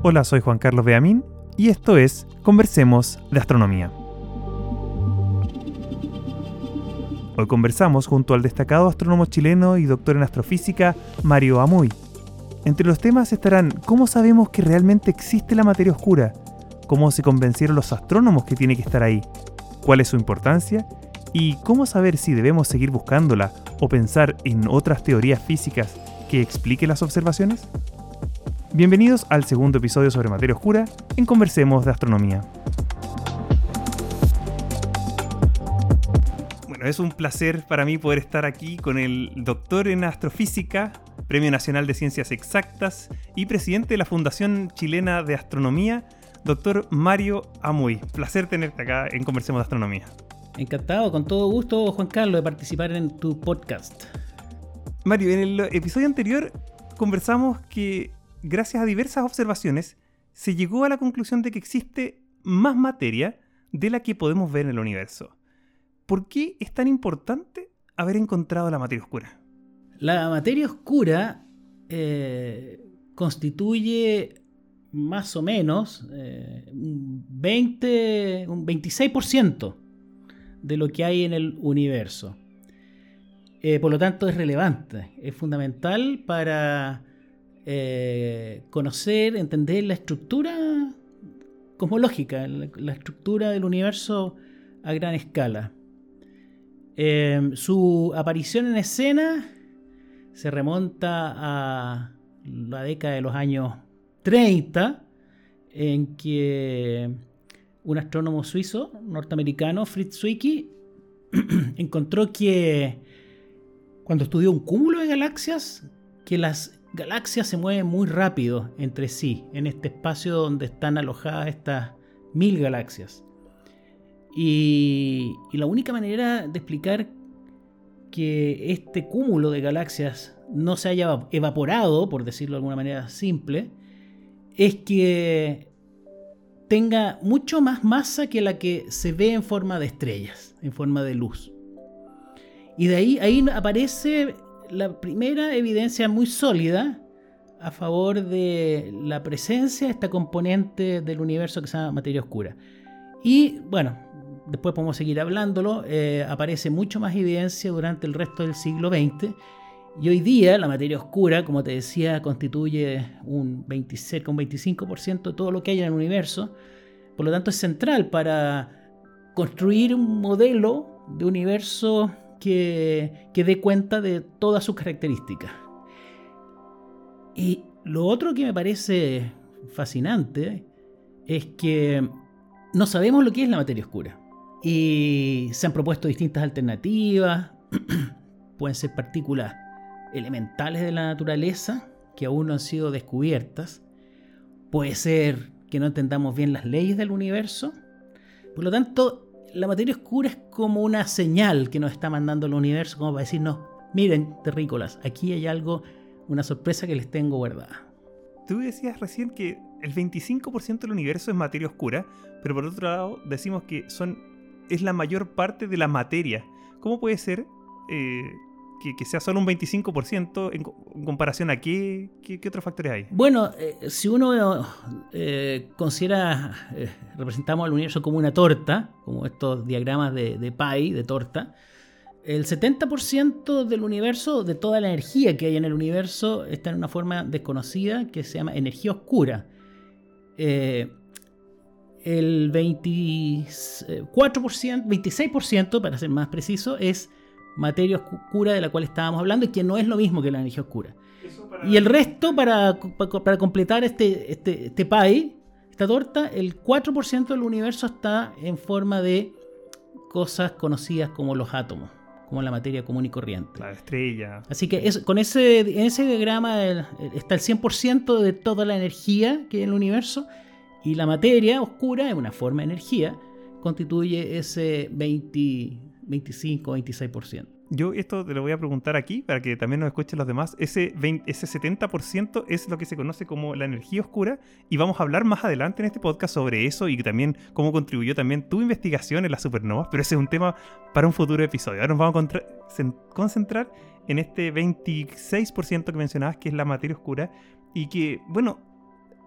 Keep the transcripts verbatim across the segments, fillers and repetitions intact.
Hola, soy Juan Carlos Beamín y esto es Conversemos de Astronomía. Hoy conversamos junto al destacado astrónomo chileno y doctor en astrofísica Mario Amuy. Entre los temas estarán cómo sabemos que realmente existe la materia oscura, cómo se convencieron los astrónomos que tiene que estar ahí, cuál es su importancia y cómo saber si debemos seguir buscándola o pensar en otras teorías físicas que expliquen las observaciones. Bienvenidos al segundo episodio sobre materia oscura en Conversemos de Astronomía. Bueno, es un placer para mí poder estar aquí con el doctor en astrofísica, Premio Nacional de Ciencias Exactas y presidente de la Fundación Chilena de Astronomía, doctor Mario Amuy. Placer tenerte acá en Conversemos de Astronomía. Encantado, con todo gusto, Juan Carlos, de participar en tu podcast. Mario, en el episodio anterior conversamos que gracias a diversas observaciones se llegó a la conclusión de que existe más materia de la que podemos ver en el universo. ¿Por qué es tan importante haber encontrado la materia oscura? La materia oscura eh, constituye más o menos eh, un, veinte, un veintiséis por ciento de lo que hay en el universo. Eh, por lo tanto, es relevante, es fundamental para eh, conocer, entender la estructura cosmológica, la, la estructura del universo a gran escala. Eh, su aparición en escena se remonta a la década de los años treinta, en que un astrónomo suizo norteamericano, Fritz Zwicky, encontró que cuando estudió un cúmulo de galaxias, que las galaxias se mueven muy rápido entre sí, en este espacio donde están alojadas estas mil galaxias. Y, y la única manera de explicar que este cúmulo de galaxias no se haya evaporado, por decirlo de alguna manera simple, es que tenga mucho más masa que la que se ve en forma de estrellas, en forma de luz. Y de ahí, ahí aparece la primera evidencia muy sólida a favor de la presencia de esta componente del universo que se llama materia oscura. Y bueno, después podemos seguir hablándolo, eh, aparece mucho más evidencia durante el resto del siglo veinte, y hoy día la materia oscura, como te decía, constituye un veintiséis, un veinticinco por ciento de todo lo que hay en el universo. Por lo tanto, es central para construir un modelo de universo que, que dé cuenta de todas sus características. Y lo otro que me parece fascinante es que no sabemos lo que es la materia oscura. Y se han propuesto distintas alternativas. Pueden ser partículas elementales de la naturaleza que aún no han sido descubiertas. Puede ser que no entendamos bien las leyes del universo. Por lo tanto, la materia oscura es como una señal que nos está mandando el universo, como para decirnos: miren, terrícolas, aquí hay algo, una sorpresa que les tengo guardada. Tú decías recién que el veinticinco por ciento del universo es materia oscura, pero por otro lado decimos que son, es la mayor parte de la materia. ¿Cómo puede ser eh, que, que sea solo un veinticinco por ciento en, en comparación a qué, qué, qué otros factores hay? Bueno, eh, si uno eh, considera, eh, representamos al universo como una torta, como estos diagramas de, de pie, de torta, el setenta por ciento del universo, de toda la energía que hay en el universo, está en una forma desconocida que se llama energía oscura. Eh, el veinticuatro por ciento, veintiséis por ciento, para ser más preciso, es materia oscura de la cual estábamos hablando y que no es lo mismo que la energía oscura. Para... Y el resto, para, para, para completar este, este, este pie, esta torta, el cuatro por ciento del universo está en forma de cosas conocidas como los átomos, como la materia común y corriente. La estrella. Así que es, con ese, en ese diagrama el, está el cien por ciento de toda la energía que hay en el universo, y la materia oscura, en una forma de energía, constituye ese veinte, veinticinco, veintiséis por ciento. Yo esto te lo voy a preguntar aquí para que también nos escuchen los demás. Ese, veinte, ese setenta por ciento es lo que se conoce como la energía oscura, y vamos a hablar más adelante en este podcast sobre eso y también cómo contribuyó también tu investigación en las supernovas, pero ese es un tema para un futuro episodio. Ahora nos vamos a contra- concentrar en este veintiséis por ciento que mencionabas, que es la materia oscura, y que, bueno,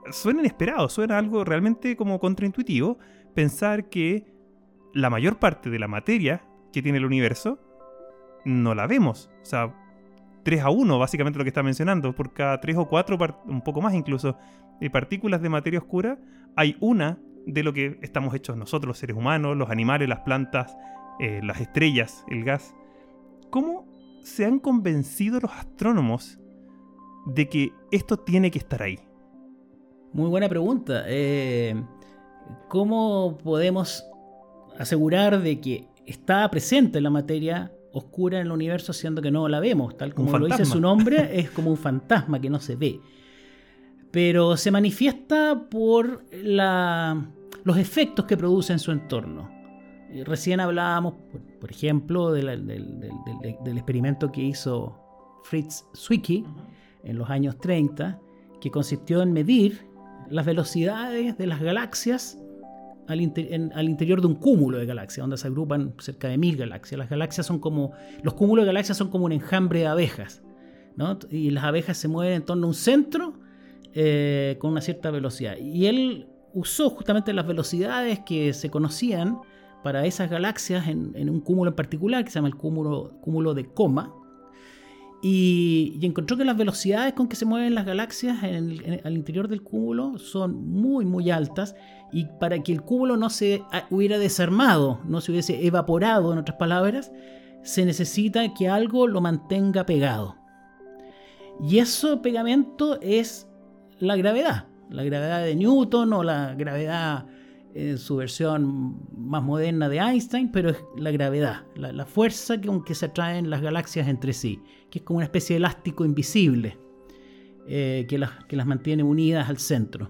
suena inesperado, suena algo realmente como contraintuitivo pensar que la mayor parte de la materia que tiene el universo no la vemos. O sea, tres a uno básicamente lo que está mencionando. Por cada tres o cuatro, un poco más incluso, de partículas de materia oscura, hay una de lo que estamos hechos nosotros, los seres humanos, los animales, las plantas, eh, las estrellas, el gas. ¿Cómo se han convencido los astrónomos de que esto tiene que estar ahí? Muy buena pregunta. Eh, ¿Cómo podemos asegurar de que está presente la materia oscura en el universo siendo que no la vemos? Tal como lo dice su nombre, es como un fantasma que no se ve. Pero se manifiesta por la, los efectos que produce en su entorno. Recién hablábamos, por, por ejemplo, de la, del, del, del, del experimento que hizo Fritz Zwicky en los años treinta, que consistió en medir las velocidades de las galaxias al, inter, en, al interior de un cúmulo de galaxias, donde se agrupan cerca de mil galaxias. Las galaxias son como, los cúmulos de galaxias son como un enjambre de abejas, ¿no? Y las abejas se mueven en torno a un centro eh, con una cierta velocidad. Y él usó justamente las velocidades que se conocían para esas galaxias en, en un cúmulo en particular, que se llama el cúmulo, cúmulo de Coma. Y, y encontró que las velocidades con que se mueven las galaxias en el, en, al interior del cúmulo son muy muy altas, y para que el cúmulo no se hubiera desarmado, no se hubiese evaporado, en otras palabras, se necesita que algo lo mantenga pegado. Y ese pegamento es la gravedad, la gravedad de Newton o la gravedad en su versión más moderna de Einstein, pero es la gravedad, la, la fuerza que, con que se atraen las galaxias entre sí, que es como una especie de elástico invisible eh, que, las, que las mantiene unidas al centro.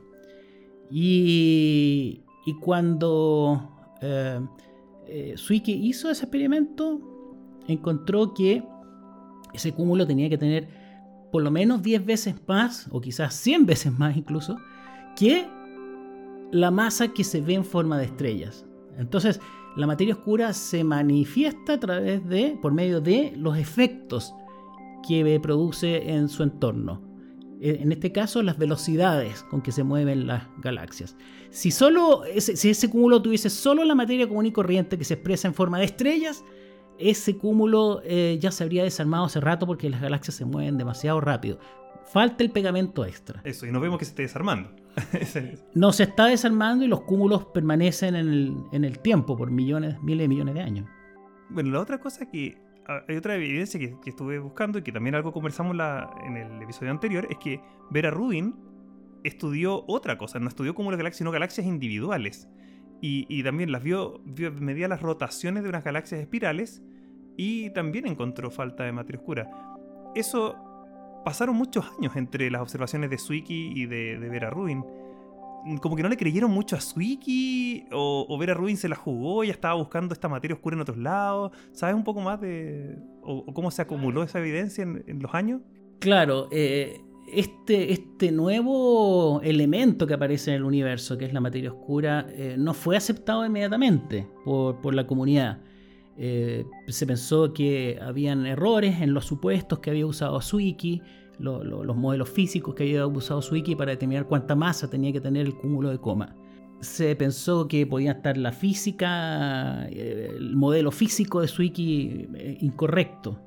Y, y cuando eh, eh, Zwicky hizo ese experimento, encontró que ese cúmulo tenía que tener por lo menos diez veces más, o quizás cien veces más incluso, que la masa que se ve en forma de estrellas. Entonces, la materia oscura se manifiesta a través de, por medio de los efectos que produce en su entorno. En este caso, las velocidades con que se mueven las galaxias. Si, solo ese, si ese cúmulo tuviese solo la materia común y corriente que se expresa en forma de estrellas, ese cúmulo eh, ya se habría desarmado hace rato, porque las galaxias se mueven demasiado rápido. Falta el pegamento extra. Eso, y no vemos que se esté desarmando. No se está desarmando, y los cúmulos permanecen en el, en el tiempo por millones, miles de millones de años. Bueno, la otra cosa que... Hay otra evidencia que, que estuve buscando, y que también algo conversamos la, en el episodio anterior, es que Vera Rubin estudió otra cosa. No estudió cúmulos de galaxias, sino galaxias individuales. Y, y también las vio, vio, medía las rotaciones de unas galaxias espirales, y también encontró falta de materia oscura. Eso... Pasaron muchos años entre las observaciones de Zwicky y de, de Vera Rubin. Como que no le creyeron mucho a Zwicky, o, o Vera Rubin se la jugó y ya estaba buscando esta materia oscura en otros lados. ¿Sabes un poco más de o, o cómo se acumuló esa evidencia en, en los años? Claro, eh, este, este nuevo elemento que aparece en el universo, que es la materia oscura, eh, no fue aceptado inmediatamente por, por la comunidad. Eh, se pensó que habían errores en los supuestos que había usado Zwicky, lo, lo, los modelos físicos que había usado Zwicky para determinar cuánta masa tenía que tener el cúmulo de Coma. Se pensó que podía estar la física, eh, el modelo físico de Zwicky eh, incorrecto.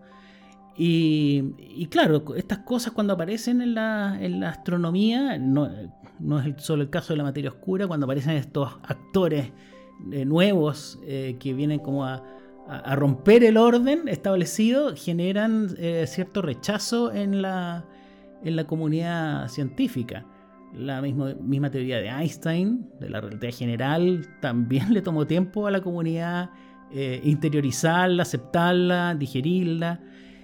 Y, y claro, estas cosas cuando aparecen en la, en la astronomía, no, no es solo el caso de la materia oscura, cuando aparecen estos actores eh, nuevos eh, que vienen como a a romper el orden establecido, generan eh, cierto rechazo en la, en la comunidad científica. La misma, misma teoría de Einstein, de la relatividad general, también le tomó tiempo a la comunidad eh, interiorizarla, aceptarla, digerirla.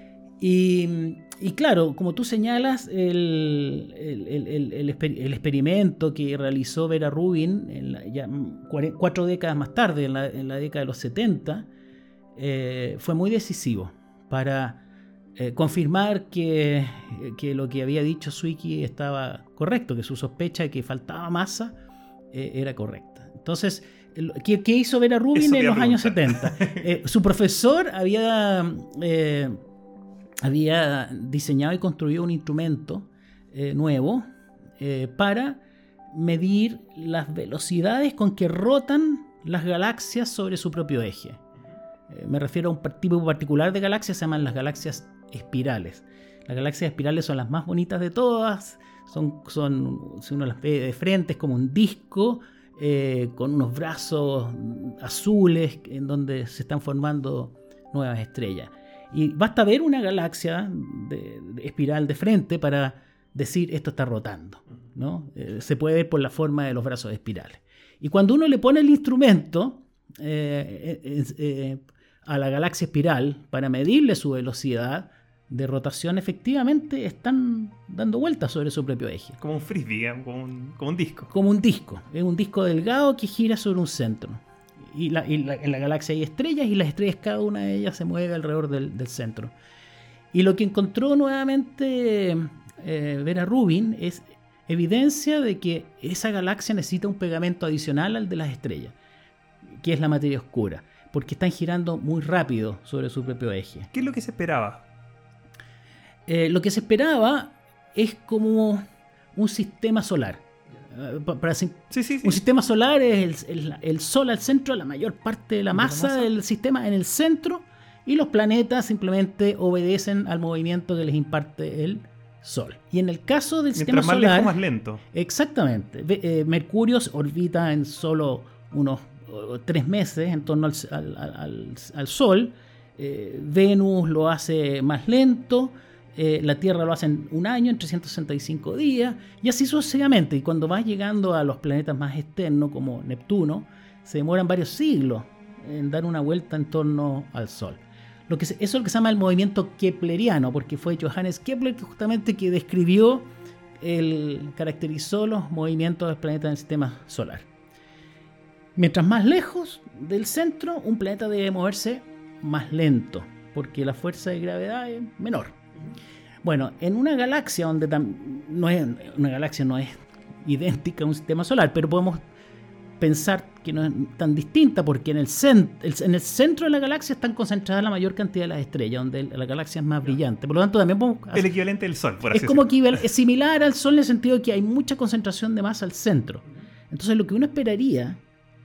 Y, y claro, como tú señalas, el, el, el, el, el, exper- el experimento que realizó Vera Rubin en la, ya cuatro, cuatro décadas más tarde, en la, en la década de los setenta, Eh, fue muy decisivo para eh, confirmar que, que lo que había dicho Zwicky estaba correcto, que su sospecha de que faltaba masa eh, era correcta. Entonces, ¿qué, qué hizo Vera Rubin en los años setenta? Eh, su profesor había, eh, había diseñado y construido un instrumento eh, nuevo eh, para medir las velocidades con que rotan las galaxias sobre su propio eje. Eh, me refiero a un tipo particular de galaxias, se llaman las galaxias espirales. Las galaxias espirales son las más bonitas de todas, son, son si uno las ve de frente, es como un disco eh, con unos brazos azules en donde se están formando nuevas estrellas. Y basta ver una galaxia de, de espiral de frente para decir esto está rotando, ¿no? Eh, se puede ver por la forma de los brazos espirales. Y cuando uno le pone el instrumento eh, eh, eh, a la galaxia espiral para medirle su velocidad de rotación, efectivamente están dando vueltas sobre su propio eje. Como un frisbee, digamos, como un, como un disco. Como un disco. Es un disco delgado que gira sobre un centro. Y, la, y la, en la galaxia hay estrellas y las estrellas, cada una de ellas se mueve alrededor del, del centro. Y lo que encontró nuevamente eh, Vera Rubin es evidencia de que esa galaxia necesita un pegamento adicional al de las estrellas, que es la materia oscura, porque están girando muy rápido sobre su propio eje. ¿Qué es lo que se esperaba? Eh, lo que se esperaba es como un sistema solar. Uh, para, para, sí, sí, sí. Un sistema solar es el, el, el Sol al centro, la mayor parte de la masa, de la masa del sistema en el centro, y los planetas simplemente obedecen al movimiento que les imparte el Sol. Y en el caso del Mientras sistema más solar, lejos, más lento. Exactamente. Eh, Mercurio orbita en solo unos uh, tres meses en torno al, al, al, al Sol. Eh, Venus lo hace más lento. Eh, la Tierra lo hace en un año, en trescientos sesenta y cinco días, y así sucesivamente. Y cuando vas llegando a los planetas más externos, como Neptuno, se demoran varios siglos en dar una vuelta en torno al Sol. Lo que se, eso es lo que se llama el movimiento kepleriano, porque fue Johannes Kepler que justamente que describió, el, caracterizó los movimientos del planeta en el sistema solar. Mientras más lejos del centro, un planeta debe moverse más lento, porque la fuerza de gravedad es menor. Bueno, en una galaxia donde tam- no es, una galaxia no es idéntica a un sistema solar, pero podemos pensar que no es tan distinta, porque en el, cent- el, en el centro de la galaxia están concentradas la mayor cantidad de las estrellas, donde la galaxia es más brillante. Por lo tanto, también podemos hacer, el equivalente del Sol, por así es como decirlo. que es similar al Sol en el sentido de que hay mucha concentración de masa al centro. Entonces, lo que uno esperaría,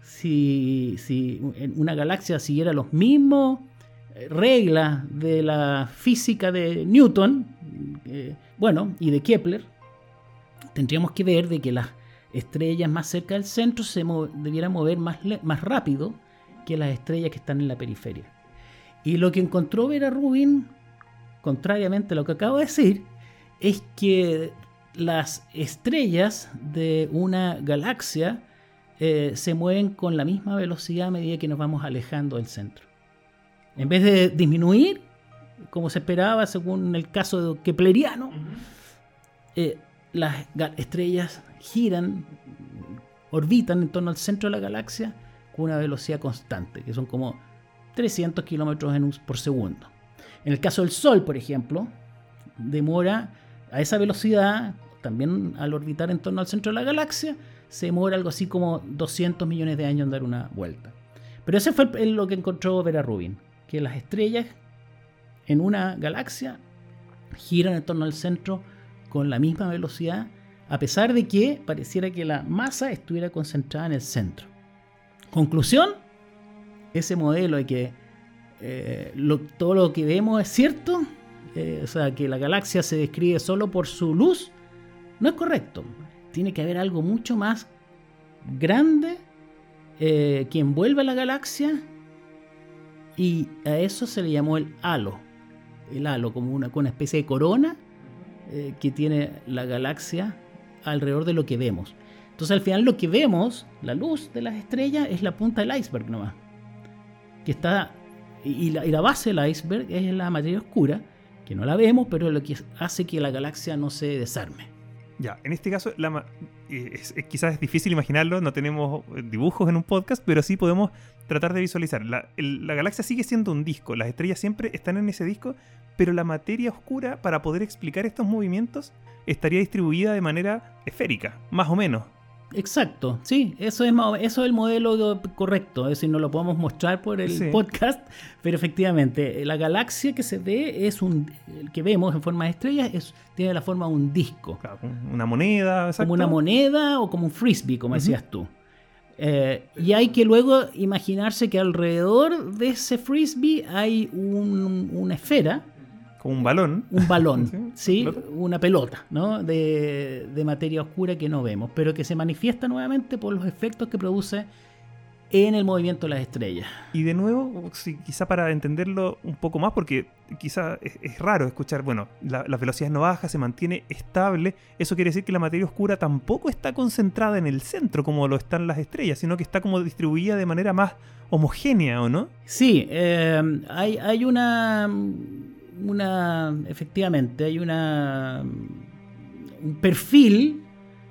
si, si una galaxia siguiera los mismos reglas de la física de Newton, eh, bueno, y de Kepler, tendríamos que ver de que las estrellas más cerca del centro se mo- debieran mover más, le- más rápido que las estrellas que están en la periferia. Y lo que encontró Vera Rubin, contrariamente a lo que acabo de decir, es que las estrellas de una galaxia eh, se mueven con la misma velocidad a medida que nos vamos alejando del centro. En vez de disminuir, como se esperaba según el caso de kepleriano, uh-huh. eh, las estrellas giran, orbitan en torno al centro de la galaxia con una velocidad constante, que son como trescientos kilómetros en un, por segundo. En el caso del Sol, por ejemplo, demora a esa velocidad, también al orbitar en torno al centro de la galaxia, se demora algo así como doscientos millones de años en dar una vuelta. Pero ese fue el, lo que encontró Vera Rubin, que las estrellas en una galaxia giran en torno al centro con la misma velocidad, a pesar de que pareciera que la masa estuviera concentrada en el centro. Conclusión, ese modelo de que eh, lo, todo lo que vemos es cierto, eh, o sea, que la galaxia se describe solo por su luz, no es correcto. Tiene que haber algo mucho más grande eh, que envuelve a la galaxia, y a eso se le llamó el halo. El halo, como una, una especie de corona eh, que tiene la galaxia alrededor de lo que vemos. Entonces, al final, lo que vemos, la luz de las estrellas, es la punta del iceberg nomás. Que está, y, la, y la base del iceberg es la materia oscura, que no la vemos, pero es lo que hace que la galaxia no se desarme. Ya, en este caso, la, es, es, quizás es difícil imaginarlo, no tenemos dibujos en un podcast, pero sí podemos tratar de visualizar. La, el, la galaxia sigue siendo un disco, las estrellas siempre están en ese disco, pero la materia oscura, para poder explicar estos movimientos, estaría distribuida de manera esférica, más o menos. Exacto, sí, eso es, eso es el modelo correcto, es decir, no lo podemos mostrar por el sí. podcast, pero efectivamente la galaxia que se ve es un, el que vemos en forma de estrellas es, tiene la forma de un disco. Claro, una moneda, exacto. Como una moneda o como un frisbee, como uh-huh. decías tú. Eh, y hay que luego imaginarse que alrededor de ese frisbee hay un, una esfera. Como un balón. Un balón, sí, ¿sí? Una pelota, ¿no? De, de materia oscura que no vemos, pero que se manifiesta nuevamente por los efectos que produce en el movimiento de las estrellas. Y de nuevo, sí, quizá para entenderlo un poco más, porque quizá es, es raro escuchar, bueno, la, la velocidad no baja, se mantiene estable. Eso quiere decir que la materia oscura tampoco está concentrada en el centro como lo están las estrellas, sino que está como distribuida de manera más homogénea, ¿o no? Sí, eh, hay, hay una... una efectivamente hay una un perfil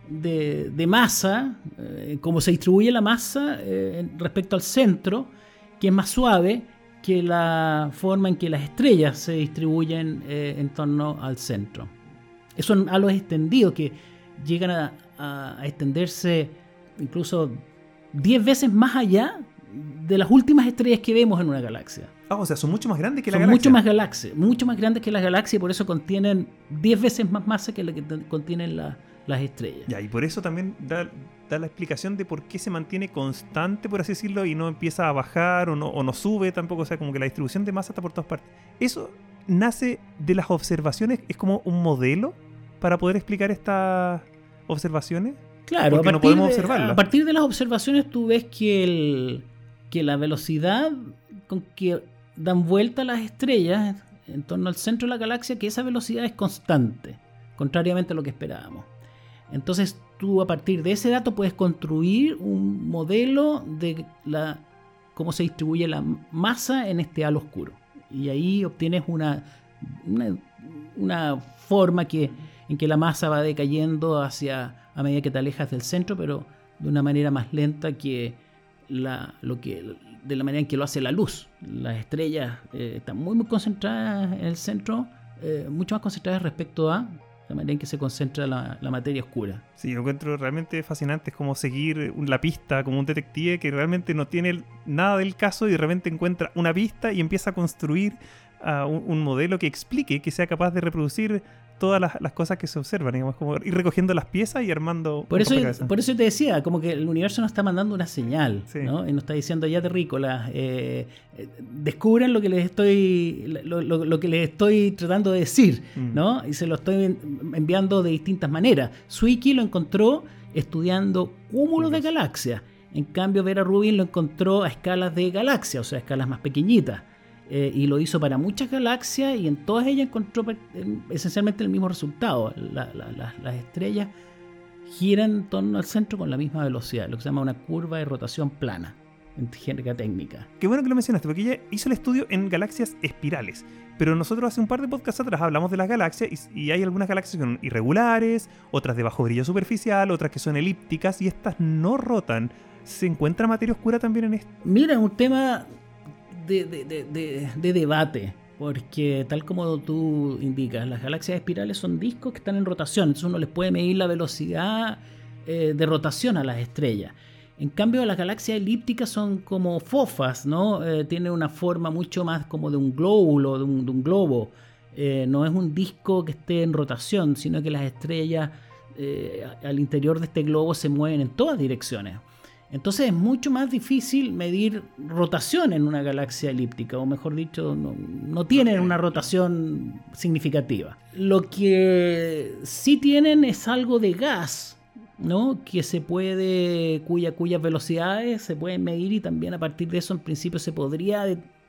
de, de masa, eh, cómo se distribuye la masa eh, respecto al centro, que es más suave que la forma en que las estrellas se distribuyen eh, en torno al centro. Eso son halos extendidos que llegan a, a, a extenderse incluso diez veces más allá de las últimas estrellas que vemos en una galaxia. Ah, o sea, son mucho más grandes que son la galaxia. Son mucho más galaxias, mucho más grandes que las galaxias y por eso contienen diez veces más masa que la que contienen la, las estrellas. Ya, y por eso también da, da la explicación de por qué se mantiene constante, por así decirlo, y no empieza a bajar o no, o no sube tampoco. O sea, como que la distribución de masa está por todas partes. Eso nace de las observaciones, es como un modelo para poder explicar estas observaciones. Claro, porque no podemos observarlas. A partir de las observaciones tú ves que, el, que la velocidad con que dan vuelta las estrellas en torno al centro de la galaxia, que esa velocidad es constante, contrariamente a lo que esperábamos. Entonces tú a partir de ese dato puedes construir un modelo de la, cómo se distribuye la masa en este halo oscuro. Y ahí obtienes una, una, una forma que, en que la masa va decayendo hacia, a medida que te alejas del centro, pero de una manera más lenta que la, lo que... de la manera en que lo hace la luz. Las estrellas eh, están muy, muy concentradas en el centro, eh, mucho más concentradas respecto a la manera en que se concentra la, la materia oscura. Sí, lo encuentro realmente fascinante. Es como seguir la pista, como un detective que realmente no tiene nada del caso y de repente encuentra una pista y empieza a construir uh, un, un modelo que explique, que sea capaz de reproducir todas las, las cosas que se observan, digamos, como ir recogiendo las piezas y armando por eso por eso te decía, como que el universo nos está mandando una señal, sí. ¿no? Y nos está diciendo, ya terrícolas, eh, eh, descubran lo que les estoy lo, lo, lo que les estoy tratando de decir, mm. ¿no? Y se lo estoy enviando de distintas maneras. Zwicky lo encontró estudiando cúmulos de galaxias, en cambio Vera Rubin lo encontró a escalas de galaxias, o sea, a escalas más pequeñitas. Eh, y lo hizo para muchas galaxias y en todas ellas encontró eh, esencialmente el mismo resultado. La, la, la, las estrellas giran en torno al centro con la misma velocidad, lo que se llama una curva de rotación plana en física técnica. Qué bueno que lo mencionaste, porque ella hizo el estudio en galaxias espirales, pero nosotros hace un par de podcasts atrás hablamos de las galaxias y, y hay algunas galaxias que son irregulares, otras de bajo brillo superficial, otras que son elípticas y estas no rotan. ¿Se encuentra materia oscura también en esto? Mira, un tema De, de, de, de, de debate, porque tal como tú indicas, las galaxias espirales son discos que están en rotación, entonces uno les puede medir la velocidad eh, de rotación a las estrellas. En cambio, las galaxias elípticas son como fofas, ¿no? Eh, tienen una forma mucho más como de un glóbulo, de un, de un globo. Eh, no es un disco que esté en rotación, sino que las estrellas eh, al interior de este globo se mueven en todas direcciones. Entonces es mucho más difícil medir rotación en una galaxia elíptica, o mejor dicho, no, no tienen una rotación significativa. Lo que sí tienen es algo de gas, ¿no? Que se puede, cuya, cuyas velocidades se pueden medir y también a partir de eso en principio se podría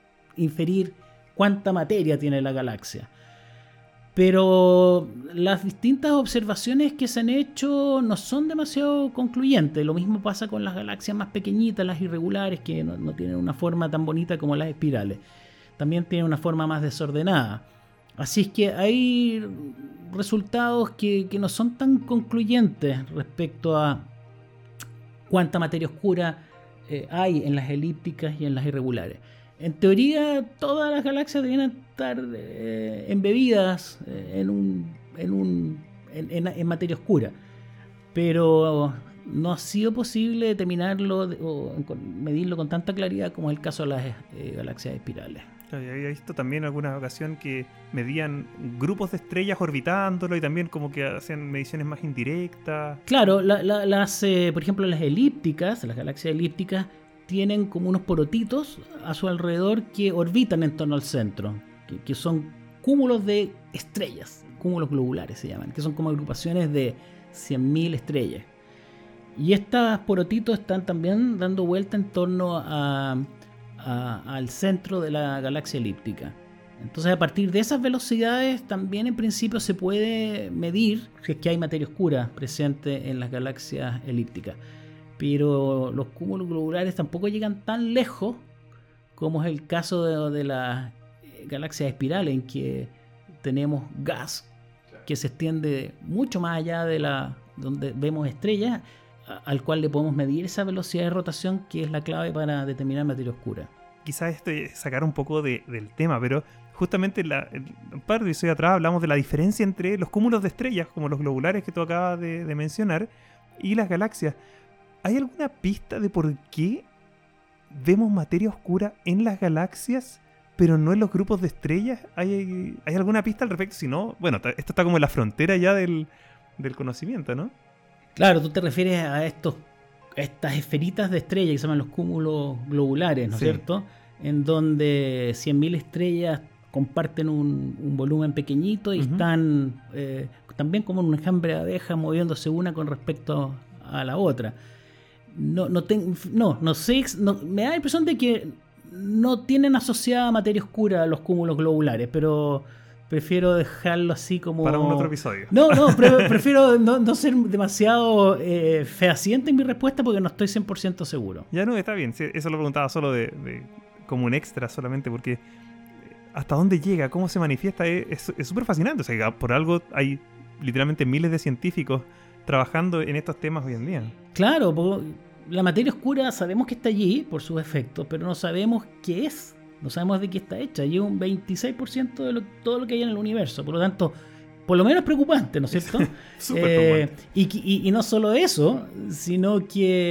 inferir cuánta materia tiene la galaxia. Pero las distintas observaciones que se han hecho no son demasiado concluyentes. Lo mismo pasa con las galaxias más pequeñitas, las irregulares, que no, no tienen una forma tan bonita como las espirales. También tienen una forma más desordenada. Así es que hay resultados que, que no son tan concluyentes respecto a cuánta materia oscura eh, hay en las elípticas y en las irregulares. En teoría, todas las galaxias deberían estar eh, embebidas eh, en, un, en, un, en, en, en materia oscura. Pero no ha sido posible determinarlo o medirlo con tanta claridad como es el caso de las eh, galaxias espirales. Había visto también en alguna ocasión que medían grupos de estrellas orbitándolo y también como que hacían mediciones más indirectas. Claro, la, la, las, eh, por ejemplo, las elípticas, las galaxias elípticas, tienen como unos porotitos a su alrededor que orbitan en torno al centro, que, que son cúmulos de estrellas, cúmulos globulares se llaman, que son como agrupaciones de cien mil estrellas. Y estos porotitos están también dando vuelta en torno a... A, al centro de la galaxia elíptica. Entonces, a partir de esas velocidades también en principio se puede medir si es que hay materia oscura presente en las galaxias elípticas, pero los cúmulos globulares tampoco llegan tan lejos como es el caso de, de las galaxias espirales, en que tenemos gas que se extiende mucho más allá de la donde vemos estrellas, al cual le podemos medir esa velocidad de rotación que es la clave para determinar materia oscura. Quizás esto es sacar un poco de, del tema, pero justamente la, un par de episodios atrás hablamos de la diferencia entre los cúmulos de estrellas, como los globulares que tú acabas de, de mencionar, y las galaxias. ¿Hay alguna pista de por qué vemos materia oscura en las galaxias, pero no en los grupos de estrellas? ¿Hay, hay alguna pista al respecto? Si no, bueno, esto está como en la frontera ya del, del conocimiento, ¿no? Claro, tú te refieres a estos, estas esferitas de estrellas que se llaman los cúmulos globulares, ¿no es sí. cierto? En donde cien mil estrellas comparten un, un volumen pequeñito y uh-huh. están eh, también como un enjambre de abejas moviéndose una con respecto a la otra. No, no, ten, no, no sé, no, me da la impresión de que no tienen asociada materia oscura los cúmulos globulares, pero... prefiero dejarlo así como... Para un otro episodio. No, no, pre- prefiero no, no ser demasiado eh, fehaciente en mi respuesta porque no estoy cien por ciento seguro. Ya no, está bien. Sí, eso lo preguntaba solo de, de como un extra solamente porque hasta dónde llega, cómo se manifiesta, es súper fascinante. O sea, por algo hay literalmente miles de científicos trabajando en estos temas hoy en día. Claro, la materia oscura sabemos que está allí por sus efectos, pero no sabemos qué es. No sabemos de qué está hecha. Lleva un veintiséis por ciento de lo, todo lo que hay en el universo. Por lo tanto, por lo menos preocupante, ¿no es cierto? Súper eh, preocupante. Y, y, y no solo eso, sino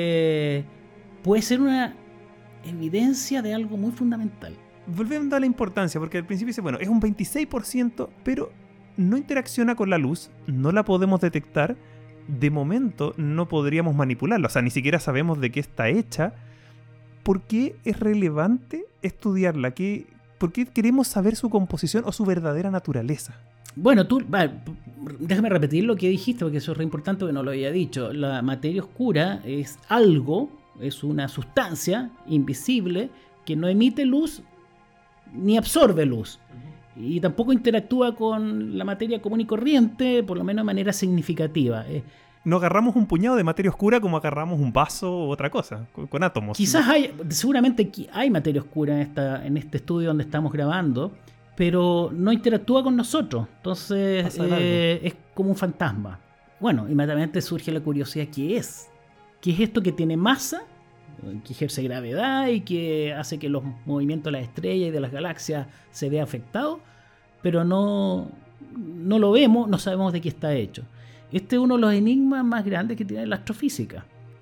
que puede ser una evidencia de algo muy fundamental. Volvemos a la importancia, porque al principio dice, bueno, es un veintiséis por ciento, pero no interacciona con la luz, no la podemos detectar. De momento no podríamos manipularla. O sea, ni siquiera sabemos de qué está hecha. ¿Por qué es relevante estudiarla? ¿Qué, ¿Por qué queremos saber su composición o su verdadera naturaleza? Bueno, tú, vale, déjame repetir lo que dijiste, porque eso es re importante, porque no lo había dicho. La materia oscura es algo, es una sustancia invisible que no emite luz ni absorbe luz. Y tampoco interactúa con la materia común y corriente, por lo menos de manera significativa. Eh, No agarramos un puñado de materia oscura como agarramos un vaso u otra cosa, con, con átomos. Quizás hay, seguramente hay materia oscura en, esta, en este estudio donde estamos grabando, pero no interactúa con nosotros. Entonces eh, es como un fantasma. Bueno, inmediatamente surge la curiosidad, ¿qué es? ¿Qué es esto que tiene masa, que ejerce gravedad y que hace que los movimientos de las estrellas y de las galaxias se vean afectados? Pero no, no lo vemos, no sabemos de qué está hecho. Este es uno de los enigmas más grandes que tiene la astrofísica.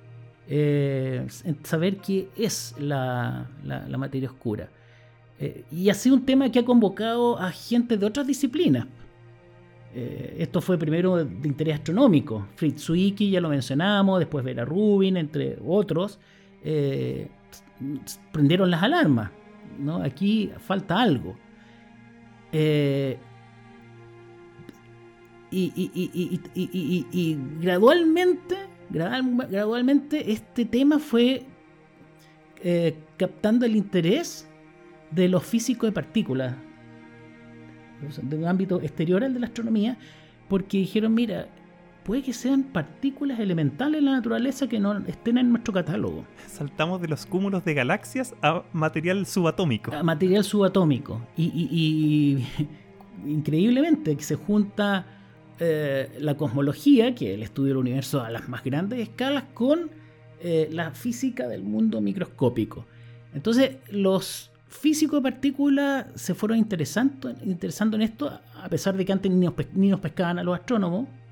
Eh, saber qué es la, la, la materia oscura. Eh, y ha sido un tema que ha convocado a gente de otras disciplinas. Eh, esto fue primero de interés astronómico. Fritz Zwicky, ya lo mencionamos, después Vera Rubin, entre otros. Eh, prendieron las alarmas, ¿no? Aquí falta algo. Eh, Y, y, y, y, y, y, y gradualmente, gradual, gradualmente este tema fue eh, captando el interés de los físicos de partículas, de un ámbito exterior al de la astronomía, porque dijeron, mira, puede que sean partículas elementales en la naturaleza que no estén en nuestro catálogo. Saltamos de los cúmulos de galaxias a material subatómico. A material subatómico. Y, y, y increíblemente que se junta Eh, la cosmología, que es el estudio del universo a las más grandes escalas, con eh, la física del mundo microscópico. Entonces los físicos de partículas se fueron interesando, interesando en esto, a pesar de que antes ni nos, ni nos pescaban a los astrónomos,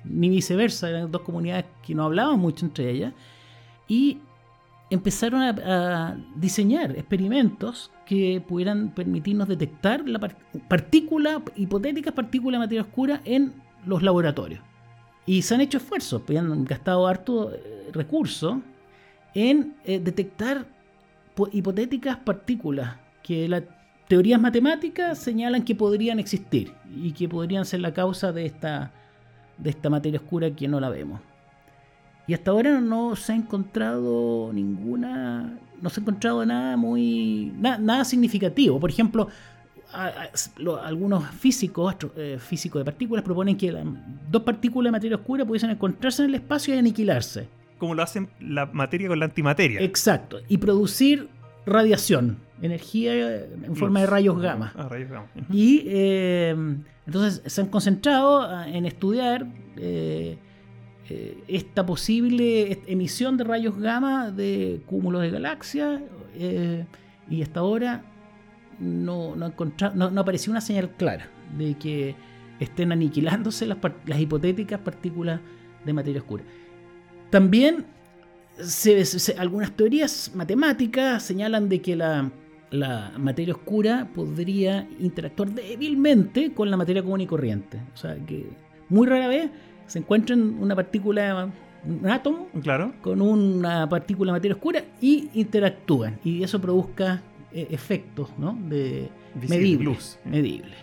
ni viceversa, eran dos comunidades que no hablaban mucho entre ellas, y empezaron a, a diseñar experimentos que pudieran permitirnos detectar la par- partícula, hipotéticas partículas de materia oscura en los laboratorios. Y se han hecho esfuerzos, pues han gastado harto eh, recursos en eh, detectar po- hipotéticas partículas que las teorías matemáticas señalan que podrían existir y que podrían ser la causa de esta, de esta materia oscura que no la vemos. Y hasta ahora no se ha encontrado ninguna, no se ha encontrado nada muy, na, nada significativo. Por ejemplo, a, a, lo, algunos físicos, astro, eh, físicos de partículas proponen que la, dos partículas de materia oscura pudiesen encontrarse en el espacio y aniquilarse. Como lo hacen la materia con la antimateria. Exacto. Y producir radiación, energía en Luz. forma de rayos gamma. Ah, rayos gamma. Uh-huh. Y eh, entonces se han concentrado en estudiar eh, eh, esta posible emisión de rayos gamma de cúmulos de galaxias eh, y hasta ahora no, no, no, no apareció una señal clara de que estén aniquilándose las, las hipotéticas partículas de materia oscura. También se, se, algunas teorías matemáticas señalan de que la, la materia oscura podría interactuar débilmente con la materia común y corriente. O sea, que muy rara vez se encuentra una partícula, un átomo, claro, con una partícula de materia oscura y interactúan. Y eso produzca eh, efectos, ¿no? de Visible, medibles, luz. medibles.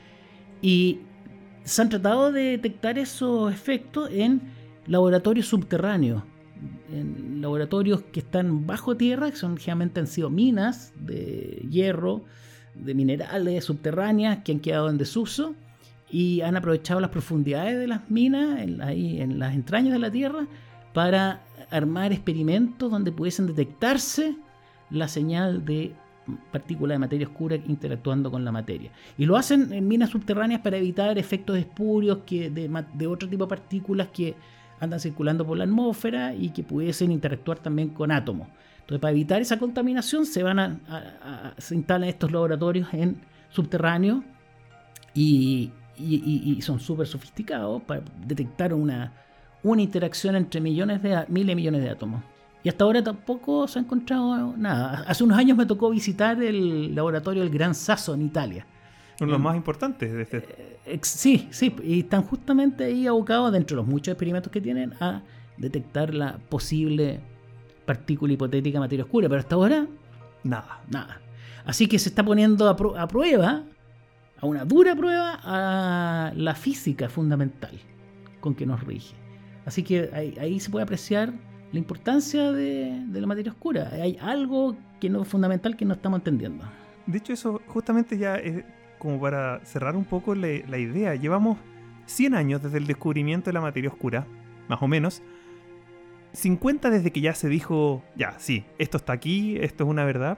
Y se han tratado de detectar esos efectos en laboratorios subterráneos, en laboratorios que están bajo tierra, que son generalmente han sido minas de hierro, de minerales subterráneas que han quedado en desuso y han aprovechado las profundidades de las minas en, ahí, en las entrañas de la tierra para armar experimentos donde pudiesen detectarse la señal de partículas de materia oscura interactuando con la materia. Y lo hacen en minas subterráneas para evitar efectos espurios que de, de otro tipo de partículas que andan circulando por la atmósfera y que pudiesen interactuar también con átomos. Entonces, para evitar esa contaminación, se van a, a, a se instalan estos laboratorios en subterráneos y, y, y, y son súper sofisticados para detectar una, una interacción entre millones de miles de millones de átomos. Y hasta ahora tampoco se ha encontrado nada. Hace unos años me tocó visitar el laboratorio del Gran Sasso en Italia. Uno de los más importantes de este. Eh, sí, sí, y están justamente ahí abocados, dentro de los muchos experimentos que tienen, a detectar la posible partícula hipotética de materia oscura, pero hasta ahora nada. Nada. Así que se está poniendo a, pr- a prueba, a una dura prueba, a la física fundamental con que nos rige. Así que ahí, ahí se puede apreciar la importancia de, de la materia oscura. Hay algo que no es fundamental que no estamos entendiendo. De hecho, eso justamente ya es como para cerrar un poco la, la idea. Llevamos cien años desde el descubrimiento de la materia oscura, más o menos. cincuenta desde que ya se dijo, ya, sí, esto está aquí, esto es una verdad.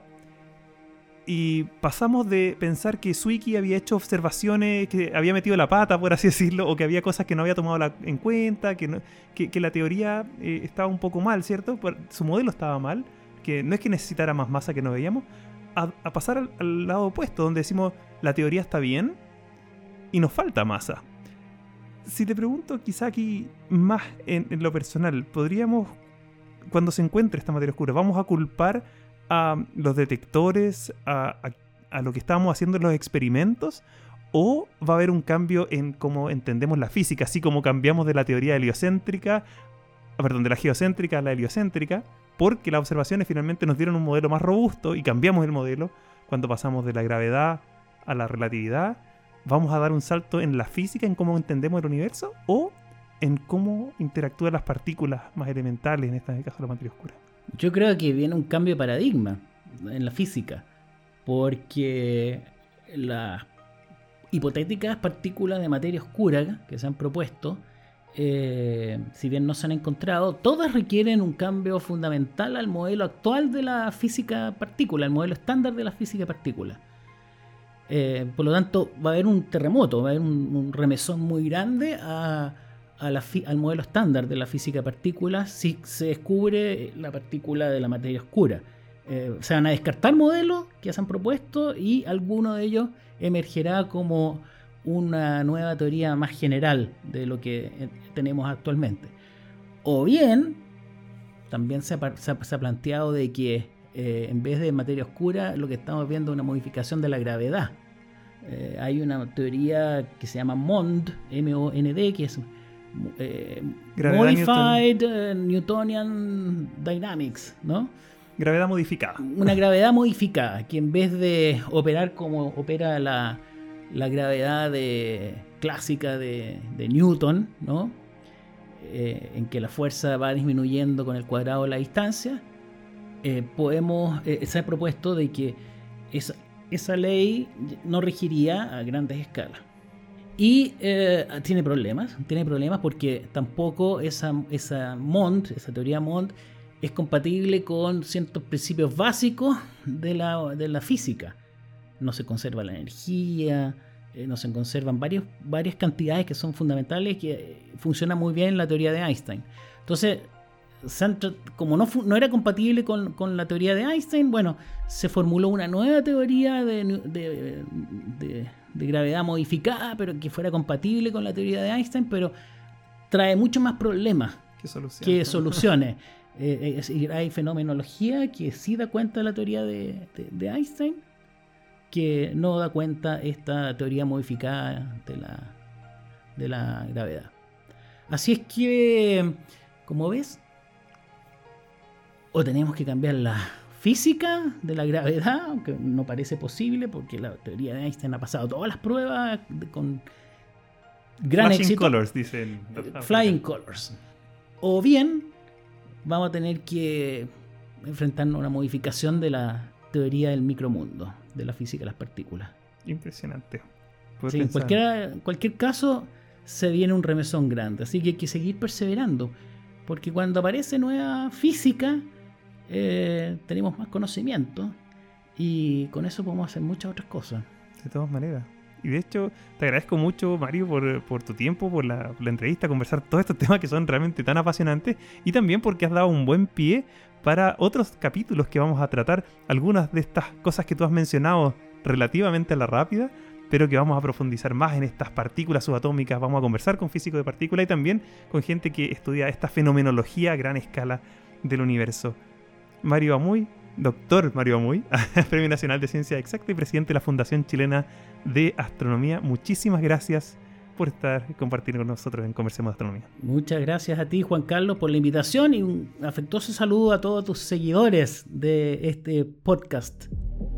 Y pasamos de pensar que Zwicky había hecho observaciones, que había metido la pata, por así decirlo, o que había cosas que no había tomado la, en cuenta, que, no, que, que la teoría eh, estaba un poco mal, ¿cierto? Su modelo estaba mal, que no es que necesitara más masa que no veíamos, a, a pasar al, al lado opuesto, donde decimos, la teoría está bien y nos falta masa. Si te pregunto, quizá aquí más en, en lo personal, podríamos, cuando se encuentre esta materia oscura, vamos a culpar a los detectores, a, a, a lo que estamos haciendo en los experimentos, o va a haber un cambio en cómo entendemos la física, así como cambiamos de la teoría heliocéntrica, perdón, de la geocéntrica a la heliocéntrica, porque las observaciones finalmente nos dieron un modelo más robusto y cambiamos el modelo cuando pasamos de la gravedad a la relatividad. ¿Vamos a dar un salto en la física, en cómo entendemos el universo, o en cómo interactúan las partículas más elementales, en este caso la materia oscura? Yo creo que viene un cambio de paradigma en la física, porque las hipotéticas partículas de materia oscura que se han propuesto, eh, si bien no se han encontrado, todas requieren un cambio fundamental al modelo actual de la física partícula, el modelo estándar de la física partícula. Eh, por lo tanto, va a haber un terremoto, va a haber un, un remesón muy grande a, a la fi- al modelo estándar de la física de partículas si se descubre la partícula de la materia oscura. Eh, se van a descartar modelos que se han propuesto y alguno de ellos emergerá como una nueva teoría más general de lo que tenemos actualmente. O bien, también se ha, se ha, se ha planteado de que eh, en vez de materia oscura, lo que estamos viendo es una modificación de la gravedad. Eh, hay una teoría que se llama MOND, M O N D, que es eh, Modified Newton. Newtonian Dynamics, ¿no? Gravedad modificada. Una gravedad modificada, que en vez de operar como opera la, la gravedad de, clásica de, de Newton, ¿no? Eh, en que la fuerza va disminuyendo con el cuadrado de la distancia, eh, podemos, eh, se ha propuesto de que esa, esa ley no regiría a grandes escalas. Y eh, tiene problemas, tiene problemas porque tampoco esa, esa MOND, esa teoría MOND, es compatible con ciertos principios básicos de la, de la física. No se conserva la energía, eh, no se conservan varios, varias cantidades que son fundamentales, que funcionan muy bien en la teoría de Einstein. Entonces, como no, no era compatible con, con la teoría de Einstein, bueno, se formuló una nueva teoría de, de, de, de gravedad modificada, pero que fuera compatible con la teoría de Einstein, pero trae mucho más problemas que, solución. que soluciones. Eh, es, hay fenomenología que sí da cuenta de la teoría de, de, de Einstein, que no da cuenta esta teoría modificada de la, de la gravedad. Así es que, como ves, o tenemos que cambiar la física de la gravedad, aunque no parece posible porque la teoría de Einstein ha pasado todas las pruebas de, con gran Flashing éxito. colors, dicen. Flying colors. O bien vamos a tener que enfrentarnos a una modificación de la teoría del micromundo, de la física de las partículas. Impresionante. Sí, en cualquier, cualquier caso se viene un remesón grande, así que hay que seguir perseverando, porque cuando aparece nueva física eh, tenemos más conocimiento y con eso podemos hacer muchas otras cosas. De todas maneras. Y de hecho, te agradezco mucho, Mario, por, por tu tiempo, por la, por la entrevista, conversar todos estos temas que son realmente tan apasionantes, y también porque has dado un buen pie para otros capítulos que vamos a tratar, algunas de estas cosas que tú has mencionado relativamente a la rápida, pero que vamos a profundizar más en estas partículas subatómicas. Vamos a conversar con físicos de partículas y también con gente que estudia esta fenomenología a gran escala del universo. Mario Amuy, doctor Mario Amuy, Premio Nacional de Ciencia Exacta y presidente de la Fundación Chilena de Astronomía. Muchísimas gracias por estar y compartir con nosotros en Conversemos de Astronomía. Muchas gracias a ti, Juan Carlos, por la invitación, y un afectuoso saludo a todos tus seguidores de este podcast.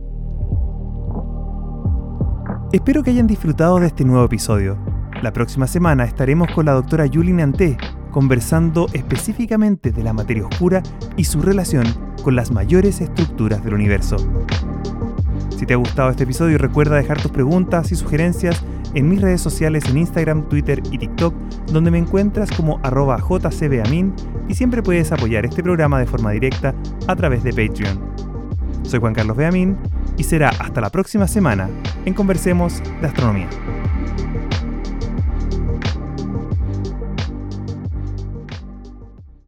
Espero que hayan disfrutado de este nuevo episodio. La próxima semana estaremos con la doctora Yuli Nanté, conversando específicamente de la materia oscura y su relación con las mayores estructuras del universo. Si te ha gustado este episodio, recuerda dejar tus preguntas y sugerencias en mis redes sociales en Instagram, Twitter y TikTok, donde me encuentras como arroba jcbamin, y siempre puedes apoyar este programa de forma directa a través de Patreon. Soy Juan Carlos Beamín y será hasta la próxima semana en Conversemos de Astronomía.